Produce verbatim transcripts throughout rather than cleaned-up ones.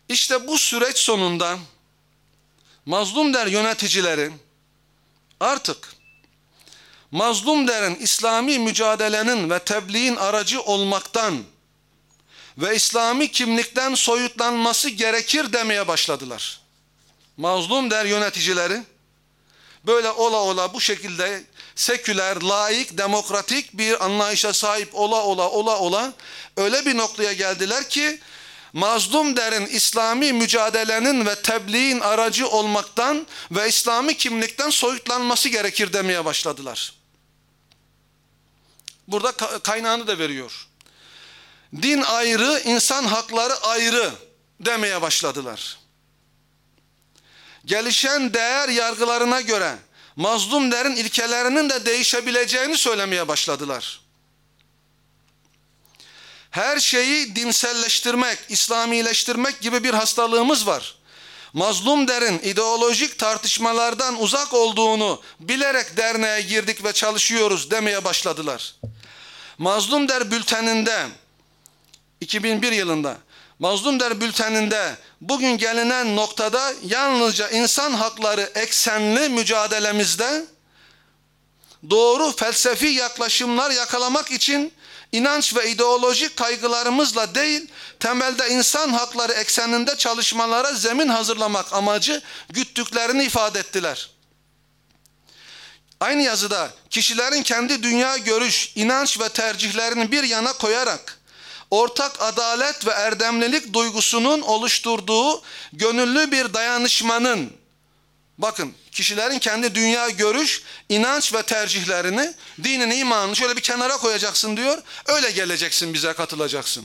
İşte bu süreç sonunda mazlum der yöneticileri artık mazlum derin İslami mücadelenin ve tebliğin aracı olmaktan ve İslami kimlikten soyutlanması gerekir demeye başladılar. Mazlum der yöneticileri böyle ola ola bu şekilde seküler, laik, demokratik bir anlayışa sahip ola ola ola ola öyle bir noktaya geldiler ki mazlum derin İslami mücadelenin ve tebliğin aracı olmaktan ve İslami kimlikten soyutlanması gerekir demeye başladılar. Burada kaynağını da veriyor. Din ayrı, insan hakları ayrı demeye başladılar. Gelişen değer yargılarına göre mazlum derin ilkelerinin de değişebileceğini söylemeye başladılar. Her şeyi dinselleştirmek, İslamileştirmek gibi bir hastalığımız var. Mazlum derin ideolojik tartışmalardan uzak olduğunu bilerek derneğe girdik ve çalışıyoruz demeye başladılar. Mazlum der bülteninde iki bin bir yılında Mazlum der bülteninde bugün gelinen noktada yalnızca insan hakları eksenli mücadelemizde doğru felsefi yaklaşımlar yakalamak için inanç ve ideolojik kaygılarımızla değil, temelde insan hakları ekseninde çalışmalara zemin hazırlamak amacı güttüklerini ifade ettiler. Aynı yazıda kişilerin kendi dünya görüş, inanç ve tercihlerini bir yana koyarak ortak adalet ve erdemlilik duygusunun oluşturduğu gönüllü bir dayanışmanın, bakın kişilerin kendi dünya görüş, inanç ve tercihlerini, dinini, imanını şöyle bir kenara koyacaksın diyor, öyle geleceksin bize katılacaksın.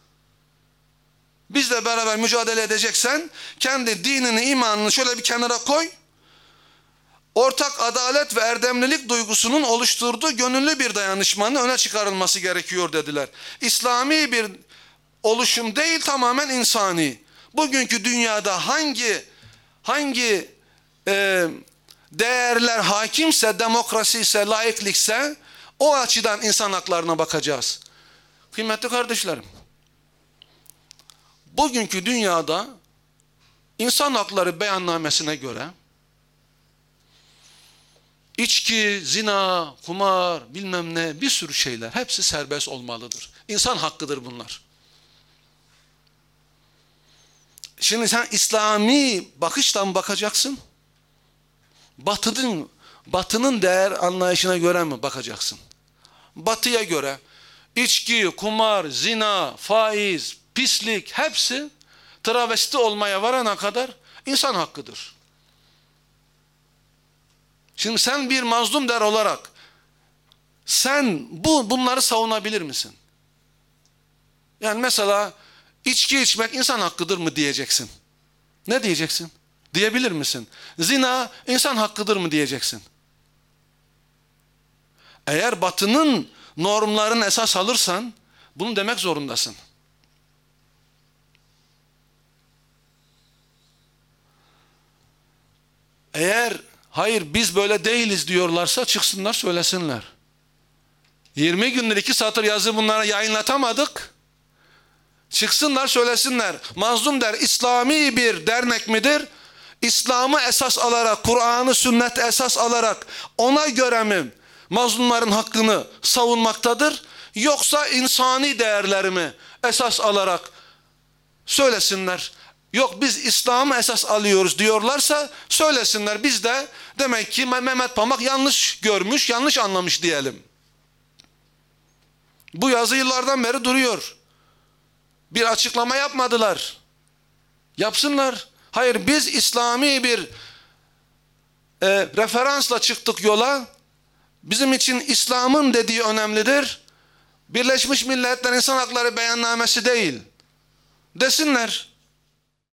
Bizle beraber mücadele edeceksen kendi dinini, imanını şöyle bir kenara koy, ortak adalet ve erdemlilik duygusunun oluşturduğu gönüllü bir dayanışmanın öne çıkarılması gerekiyor dediler. İslami bir oluşum değil, tamamen insani. Bugünkü dünyada hangi hangi e, değerler hakimse, demokrasi ise, laiklikse o açıdan insan haklarına bakacağız. Kıymetli kardeşlerim, bugünkü dünyada insan hakları beyannamesine göre İçki, zina, kumar, bilmem ne, bir sürü şeyler hepsi serbest olmalıdır. İnsan hakkıdır bunlar. Şimdi sen İslami bakışla mı bakacaksın? Batının, batının değer anlayışına göre mi bakacaksın? Batıya göre içki, kumar, zina, faiz, pislik hepsi travesti olmaya varana kadar insan hakkıdır. Şimdi sen bir mazlum der olarak sen bu bunları savunabilir misin? Yani mesela içki içmek insan hakkıdır mı diyeceksin? Ne diyeceksin? Diyebilir misin? Zina insan hakkıdır mı diyeceksin? Eğer batının normlarını esas alırsan bunu demek zorundasın. Eğer hayır biz böyle değiliz diyorlarsa çıksınlar söylesinler. yirmi gündür iki satır yazı bunlara yayınlatamadık. Çıksınlar söylesinler. Mazlum der İslami bir dernek midir? İslam'ı esas alarak, Kur'an'ı, sünnet esas alarak ona göre mi mazlumların hakkını savunmaktadır? Yoksa insani değerlerimi esas alarak söylesinler. Yok biz İslam'ı esas alıyoruz diyorlarsa söylesinler. Biz de demek ki Mehmet Pamak yanlış görmüş, yanlış anlamış diyelim. Bu yazı yıllardan beri duruyor. Bir açıklama yapmadılar. Yapsınlar. Hayır biz İslami bir e, referansla çıktık yola. Bizim için İslam'ın dediği önemlidir. Birleşmiş Milletler İnsan Hakları Beyannamesi değil. Desinler.